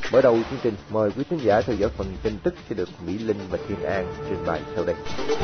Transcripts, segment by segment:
Mở đầu chương trình, mời quý khán giả theo dõi phần tin tức sẽ được Mỹ Linh và Thiên An trình bày sau đây.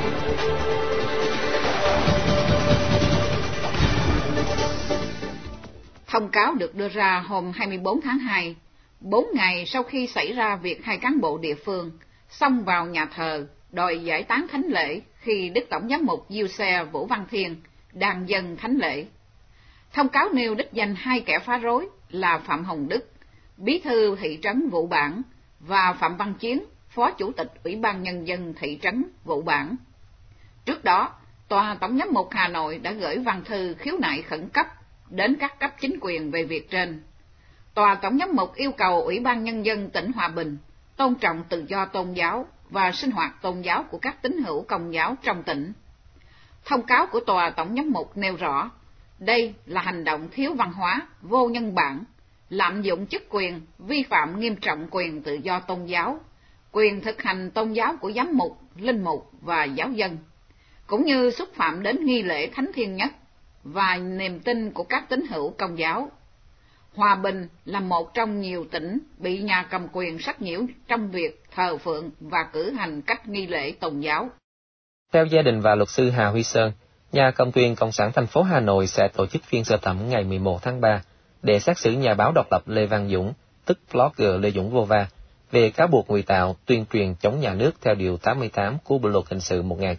Thông cáo được đưa ra hôm 24 tháng 2, 4 ngày sau khi xảy ra việc hai cán bộ địa phương xông vào nhà thờ đòi giải tán thánh lễ khi Đức Tổng giám mục Diêu Xe Vũ Văn Thiên đang dâng thánh lễ. Thông cáo nêu đích danh hai kẻ phá rối là Phạm Hồng Đức, bí thư thị trấn Vụ Bản, và Phạm Văn Chiến, phó chủ tịch Ủy ban Nhân dân thị trấn Vụ Bản. Trước đó, Tòa Tổng giám mục Hà Nội đã gửi văn thư khiếu nại khẩn cấp đến các cấp chính quyền về việc trên. Tòa Tổng giám mục yêu cầu Ủy ban Nhân dân tỉnh Hòa Bình tôn trọng tự do tôn giáo và sinh hoạt tôn giáo của các tín hữu Công giáo trong tỉnh. Thông cáo của Tòa Tổng giám mục nêu rõ, đây là hành động thiếu văn hóa, vô nhân bản, lạm dụng chức quyền, vi phạm nghiêm trọng quyền tự do tôn giáo, quyền thực hành tôn giáo của giám mục, linh mục và giáo dân, cũng như xúc phạm đến nghi lễ thánh thiêng nhất và niềm tin của các tín hữu Công giáo. Hòa Bình là một trong nhiều tỉnh bị nhà cầm quyền sách nhiễu trong việc thờ phượng và cử hành các nghi lễ tôn giáo. Theo gia đình và luật sư Hà Huy Sơn, nhà cầm quyền Cộng sản thành phố Hà Nội sẽ tổ chức phiên sơ thẩm ngày 11 tháng 3 để xét xử nhà báo độc lập Lê Văn Dũng, tức blogger Lê Dũng Vô Va, về cáo buộc ngụy tạo tuyên truyền chống nhà nước theo Điều 88 của Bộ Luật Hình sự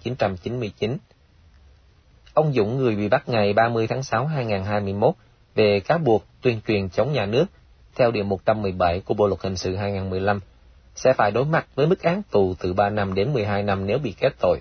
1999. Ông Dũng, người bị bắt ngày 30 tháng 6 2021 về cáo buộc tuyên truyền chống nhà nước theo Điều 117 của Bộ Luật Hình sự 2015, sẽ phải đối mặt với mức án tù từ 3 năm đến 12 năm nếu bị kết tội.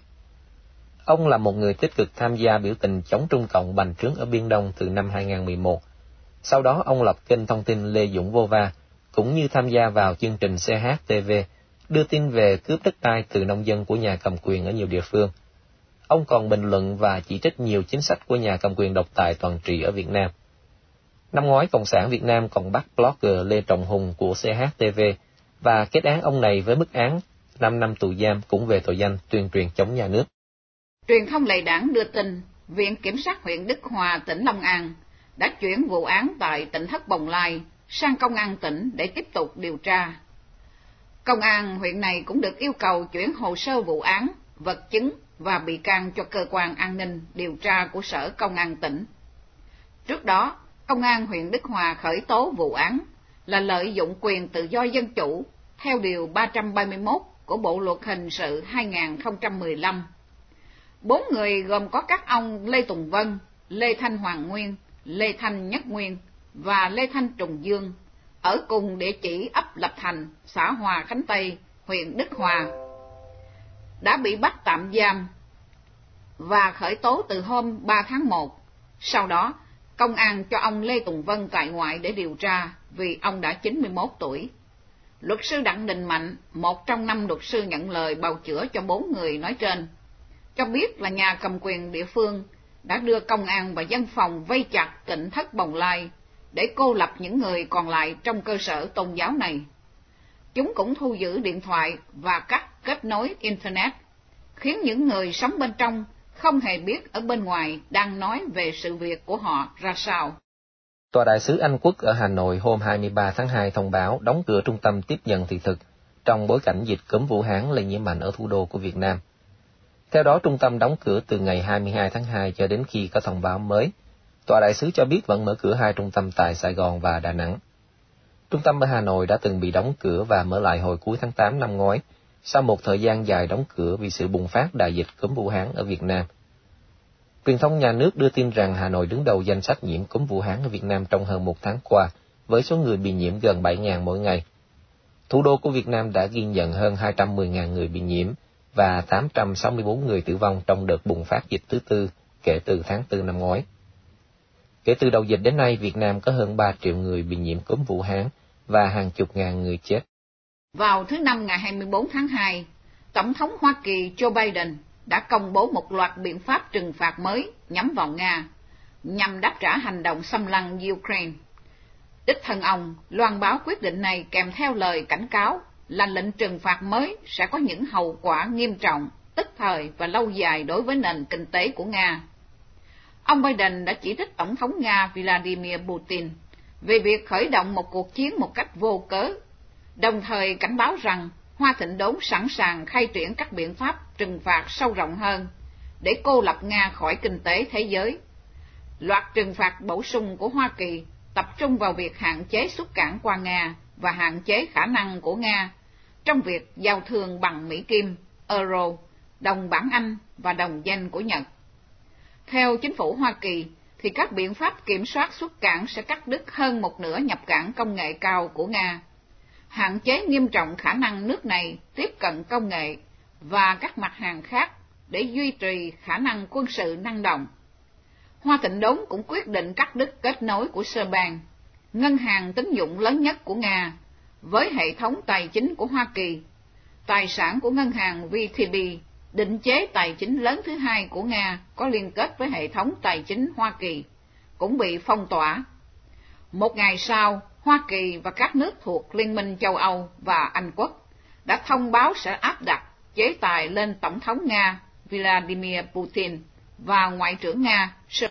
Ông là một người tích cực tham gia biểu tình chống Trung Cộng bành trướng ở Biên Đông từ năm 2011. Sau đó ông lập kênh thông tin Lê Dũng Vô Va, cũng như tham gia vào chương trình CHTV, đưa tin về cướp đất đai từ nông dân của nhà cầm quyền ở nhiều địa phương. Ông còn bình luận và chỉ trích nhiều chính sách của nhà cầm quyền độc tài toàn trị ở Việt Nam. Năm ngoái, Cộng sản Việt Nam còn bắt blogger Lê Trọng Hùng của CHTV và kết án ông này với mức án 5 năm tù giam cũng về tội danh tuyên truyền chống nhà nước. Truyền thông Lệ Đảng đưa tin, Viện Kiểm sát huyện Đức Hòa, tỉnh Long An đã chuyển vụ án tại tỉnh Thất Bồng Lai sang Công an tỉnh để tiếp tục điều tra. Công an huyện này cũng được yêu cầu chuyển hồ sơ vụ án, vật chứng và bị can cho cơ quan an ninh điều tra của Sở Công an tỉnh. Trước đó, Công an huyện Đức Hòa khởi tố vụ án là lợi dụng quyền tự do dân chủ theo Điều 331 của Bộ Luật Hình sự 2015. 4 người gồm có các ông Lê Tùng Vân, Lê Thanh Hoàng Nguyên, Lê Thanh Nhất Nguyên và Lê Thanh Trùng Dương ở cùng địa chỉ ấp Lập Thành, xã Hòa Khánh Tây, huyện Đức Hòa, đã bị bắt tạm giam và khởi tố từ hôm 3 tháng 1. Sau đó, công an cho ông Lê Tùng Vân tại ngoại để điều tra vì ông đã 91 tuổi. Luật sư Đặng Đình Mạnh, một trong 5 luật sư nhận lời bào chữa cho 4 người nói trên, cho biết là nhà cầm quyền địa phương đã đưa công an và dân phòng vây chặt tỉnh Thất Bồng Lai để cô lập những người còn lại trong cơ sở tôn giáo này. Chúng cũng thu giữ điện thoại và cắt kết nối Internet, khiến những người sống bên trong không hề biết ở bên ngoài đang nói về sự việc của họ ra sao. Tòa đại sứ Anh Quốc ở Hà Nội hôm 23 tháng 2 thông báo đóng cửa trung tâm tiếp nhận thị thực trong bối cảnh dịch cúm Vũ Hán lây nhiễm mạnh ở thủ đô của Việt Nam. Theo đó, trung tâm đóng cửa từ ngày 22 tháng 2 cho đến khi có thông báo mới. Tòa đại sứ cho biết vẫn mở cửa 2 trung tâm tại Sài Gòn và Đà Nẵng. Trung tâm ở Hà Nội đã từng bị đóng cửa và mở lại hồi cuối tháng 8 năm ngoái, sau một thời gian dài đóng cửa vì sự bùng phát đại dịch cúm Vũ Hán ở Việt Nam. Truyền thông nhà nước đưa tin rằng Hà Nội đứng đầu danh sách nhiễm cúm Vũ Hán ở Việt Nam trong hơn một tháng qua, với số người bị nhiễm gần 7.000 mỗi ngày. Thủ đô của Việt Nam đã ghi nhận hơn 210.000 người bị nhiễm và 864 người tử vong trong đợt bùng phát dịch thứ tư kể từ tháng 4 năm ngoái. Kể từ đầu dịch đến nay, Việt Nam có hơn 3 triệu người bị nhiễm cúm Vũ Hán và hàng chục ngàn người chết. Vào thứ Năm ngày 24 tháng 2, Tổng thống Hoa Kỳ Joe Biden đã công bố một loạt biện pháp trừng phạt mới nhắm vào Nga, nhằm đáp trả hành động xâm lăng Ukraine. Đích thân ông loan báo quyết định này kèm theo lời cảnh cáo là lệnh trừng phạt mới sẽ có những hậu quả nghiêm trọng, tức thời và lâu dài đối với nền kinh tế của Nga. Ông Biden đã chỉ trích Tổng thống Nga Vladimir Putin về việc khởi động một cuộc chiến một cách vô cớ, đồng thời cảnh báo rằng Hoa Thịnh Đốn sẵn sàng khai triển các biện pháp trừng phạt sâu rộng hơn để cô lập Nga khỏi kinh tế thế giới. Loạt trừng phạt bổ sung của Hoa Kỳ tập trung vào việc hạn chế xuất cảng qua Nga và hạn chế khả năng của Nga trong việc giao thương bằng Mỹ Kim, Euro, đồng bảng Anh và đồng yen của Nhật. Theo chính phủ Hoa Kỳ, thì các biện pháp kiểm soát xuất cảng sẽ cắt đứt hơn một nửa nhập cảng công nghệ cao của Nga, hạn chế nghiêm trọng khả năng nước này tiếp cận công nghệ và các mặt hàng khác để duy trì khả năng quân sự năng động. Hoa Thịnh Đốn cũng quyết định cắt đứt kết nối của Sberbank, ngân hàng tín dụng lớn nhất của Nga, với hệ thống tài chính của Hoa Kỳ. Tài sản của ngân hàng VTB, định chế tài chính lớn thứ hai của Nga có liên kết với hệ thống tài chính Hoa Kỳ, cũng bị phong tỏa. Một ngày sau, Hoa Kỳ và các nước thuộc Liên minh châu Âu và Anh Quốc đã thông báo sẽ áp đặt chế tài lên Tổng thống Nga Vladimir Putin và Ngoại trưởng Nga